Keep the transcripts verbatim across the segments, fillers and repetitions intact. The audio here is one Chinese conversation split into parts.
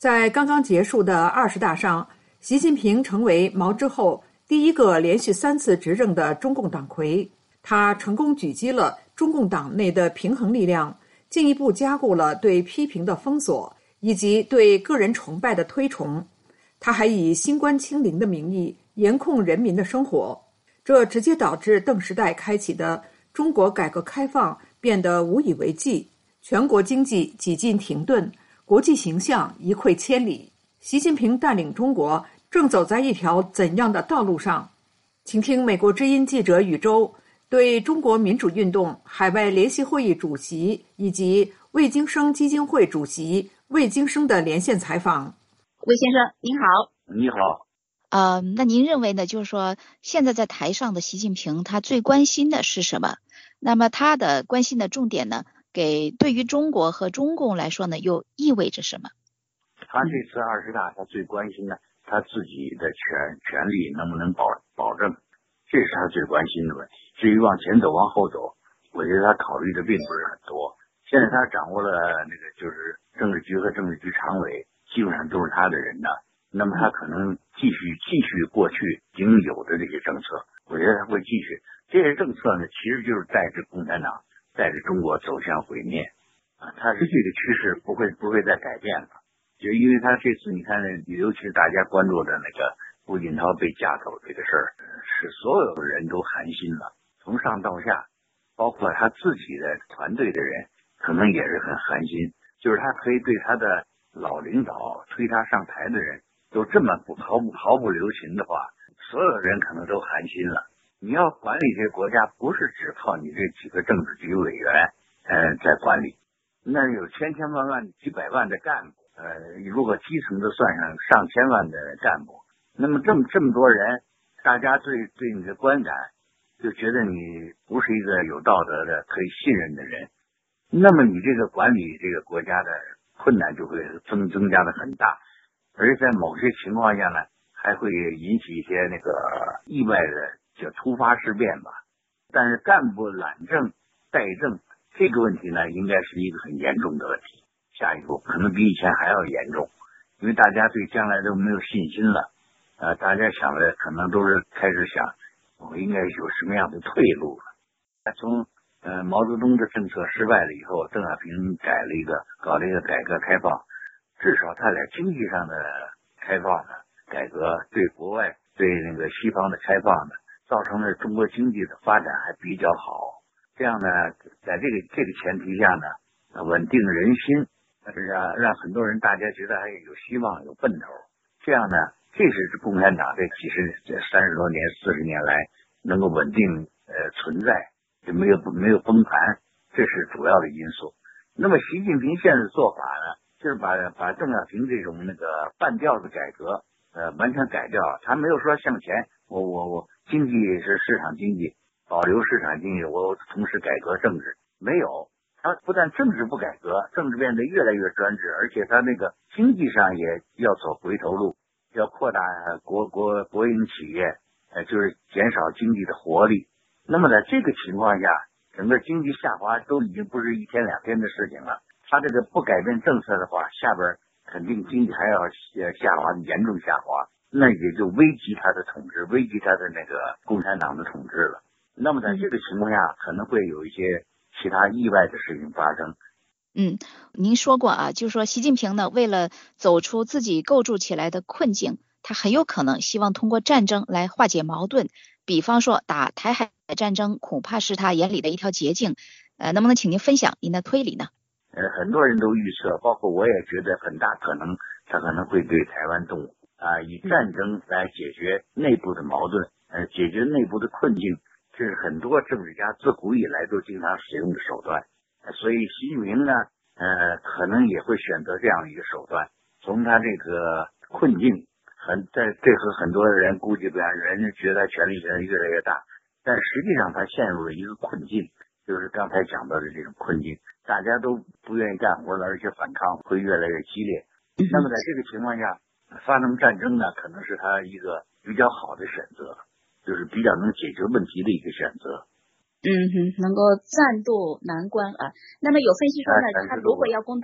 在刚刚结束的二十大上，习近平成为毛之后第一个连续三次执政的中共党魁。他成功狙击了中共党内的平衡力量，进一步加固了对批评的封锁以及对个人崇拜的推崇。他还以新冠清零的名义严控人民的生活，这直接导致邓时代开启的中国改革开放变得无以为继，全国经济几近停顿，国际形象一溃千里。习近平带领中国正走在一条怎样的道路上？请听美国之音记者宇宙对中国民主运动海外联席会议主席以及魏京生基金会主席魏京生的连线采访。 魏先生您好。 你好。 呃，那您认为呢，就是说现在在台上的习近平他最关心的是什么？那么他的关心的重点呢，给对于中国和中共来说呢，又意味着什么？ 他这次二十大他最关心的他自己的权权利能不能保保证，这是他最关心的问题。至于往前走往后走，我觉得他考虑的并不是很多。现在他掌握了那个就是政治局和政治局常委基本上都是他的人呢，那么他可能继续继续过去已经有的这些政策，我觉得他会继续。这些政策呢，其实就是带着共产党带着中国走向毁灭啊，他是这个趋势不会不会再改变了。就因为他这次你看，尤其是大家关注的那个胡锦涛被夹走这个事儿，使所有的人都寒心了，从上到下，包括他自己的团队的人可能也是很寒心。就是他可以对他的老领导推他上台的人都这么不毫不毫不留情的话，所有人可能都寒心了。你要管理这个国家，不是只靠你这几个政治局委员呃在管理，那有千千万万几百万的干部，呃，如果基层的算上上千万的干部，那么这么这么多人，大家对对你的观感就觉得你不是一个有道德的可以信任的人，那么你这个管理这个国家的困难就会增增加的很大，而在某些情况下呢，还会引起一些那个意外的叫突发事变吧。但是干部懒政怠政这个问题呢，应该是一个很严重的问题，下一步可能比以前还要严重，因为大家对将来都没有信心了，呃，大家想的可能都是开始想我应该有什么样的退路了。从呃毛泽东的政策失败了以后，邓小平改了一个搞了一个改革开放，至少他在经济上的开放呢改革，对国外对那个西方的开放呢，造成了中国经济的发展还比较好。这样呢，在这个这个前提下呢，稳定人心，让让很多人大家觉得还有希望有奔头。这样呢，这是共产党这几十这三十多年四十年来能够稳定呃存在，就没有没有崩盘，这是主要的因素。那么习近平现在的做法呢，就是把把邓小平这种那个半吊子改革呃完全改掉，他没有说向前，我我我经济是市场经济，保留市场经济，我同时改革政治，没有。他不但政治不改革，政治变得越来越专制，而且他那个经济上也要走回头路，要扩大国国国营企业，呃，就是减少经济的活力。那么在这个情况下，整个经济下滑都已经不是一天两天的事情了。他这个不改变政策的话，下边肯定经济还要下滑，严重下滑，那也就危及他的统治，危及他的那个共产党的统治了。那么在这个情况下，可能会有一些其他意外的事情发生。 嗯，您说过啊，就是说习近平呢，为了走出自己构筑起来的困境，他很有可能希望通过战争来化解矛盾。比方说打台海战争，恐怕是他眼里的一条捷径。呃，能不能请您分享您的推理呢？ 呃，很多人都预测，包括我也觉得很大可能，他可能会对台湾动武啊，以战争来解决内部的矛盾，呃，解决内部的困境。这是很多政治家自古以来都经常使用的手段，所以习近平呢，呃，可能也会选择这样一个手段，从他这个困境，很在这和很多人估计不一样，人家觉得权力现在越来越大，但实际上他陷入了一个困境，就是刚才讲到的这种困境，大家都不愿意干活了，而且反抗会越来越激烈。那么在这个情况下，发生战争呢，可能是他一个比较好的选择。就是比较能解决问题的一个选择。 嗯哼，能够暂渡难关啊。那么有分析说呢，他如果要攻打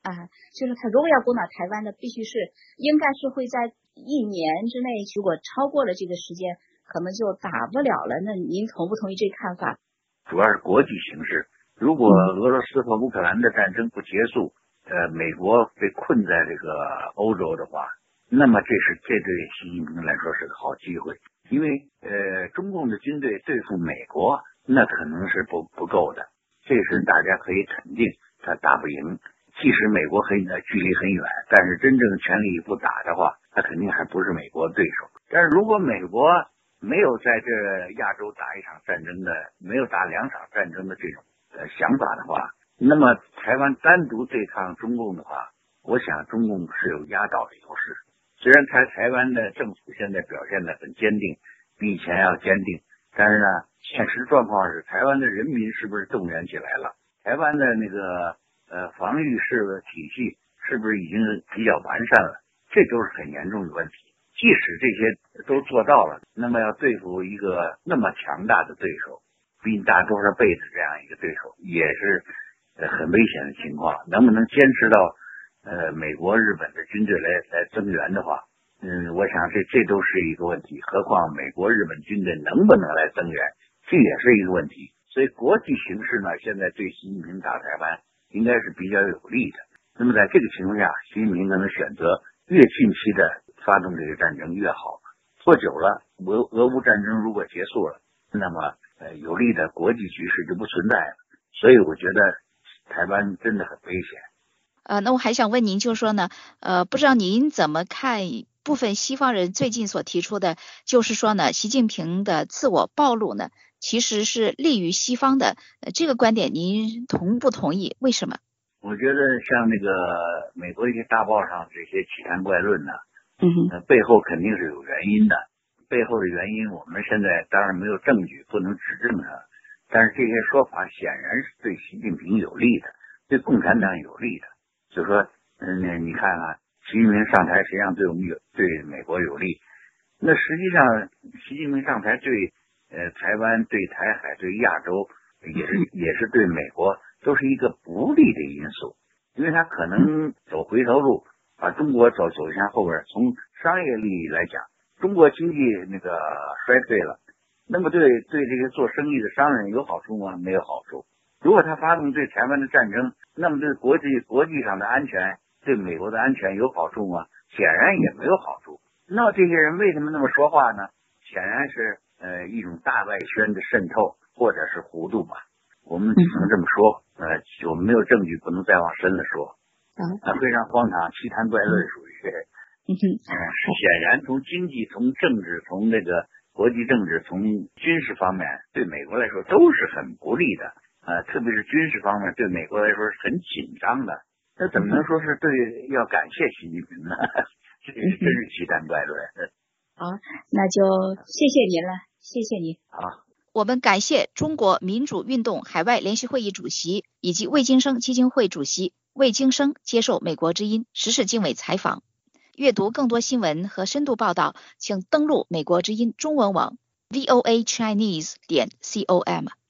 啊，就是他如果要攻打台湾的，必须是应该是会在一年之内，如果超过了这个时间，可能就打不了了。那您同不同意这个看法？ 主要是国际形势，如果俄罗斯和乌克兰的战争不结束，呃，美国被困在这个欧洲的话，那么这是这对习近平来说是个好机会，因为呃，中共的军队对付美国，那可能是不不够的，这是大家可以肯定，他打不赢。即使美国很呃距离很远，但是真正全力以赴打的话，他肯定还不是美国对手。但是如果美国没有在这亚洲打一场战争的，没有打两场战争的这种呃想法的话，那么台湾单独对抗中共的话，我想中共是有压倒的优势。虽然台台湾的政府现在表现得很坚定，比以前要坚定，但是呢，现实状况是台湾的人民是不是动员起来了？台湾的那个呃防御式体系是不是已经比较完善了？这都是很严重的问题。即使这些都做到了，那么要对付一个那么强大的对手，比你大多少倍的这样一个对手，也是呃很危险的情况。能不能坚持到呃美国、日本的军队来来增援的话，嗯，我想这这都是一个问题。何况美国、日本军队能不能来增援，这也是一个问题。所以国际形势呢，现在对习近平打台湾应该是比较有利的。那么在这个情况下，习近平可能选择越近期的发动这个战争越好。拖久了，俄俄乌战争如果结束了，那么呃有利的国际局势就不存在了。所以我觉得台湾真的很危险。 呃，那我还想问您，就是说呢，呃，不知道您怎么看部分西方人最近所提出的，就是说呢，习近平的自我暴露呢，其实是利于西方的，呃，这个观点您同不同意？为什么？ 我觉得像那个美国一些大报上这些奇谈怪论呢， 嗯呃，背后肯定是有原因的。背后的原因我们现在当然没有证据，不能指证它，但是这些说法显然是对习近平有利的，对共产党有利的。就说，嗯，你看啊，习近平上台实际上对我们有对美国有利，那实际上习近平上台对呃台湾、对台海、对亚洲也是也是对美国都是一个不利的因素，因为他可能走回头路，把中国走走向后边。从商业利益来讲，中国经济那个衰退了，那么对对这些做生意的商人有好处吗？没有好处。如果他发动对台湾的战争，那么对国际国际上的安全，对美国的安全有好处吗？显然也没有好处。那这些人为什么那么说话呢？显然是呃一种大外宣的渗透，或者是糊涂吧。我们只能这么说，呃，我们没有证据，不能再往深了说。啊，非常荒唐，奇谈怪论属于。嗯，显然从经济、从政治、从那个国际政治、从军事方面，对美国来说都是很不利的。呃，特别是军事方面，对美国来说是很紧张的。那怎么能说是对要感谢习近平呢？这真是奇谈怪论。 好，那就谢谢您了，谢谢您。 好。 我们感谢中国民主运动海外联席会议主席以及魏京生基金会主席魏京生接受美国之音时事经纬采访。阅读更多新闻和深度报道，请登录美国之音中文网 V O A Chinese 点 com。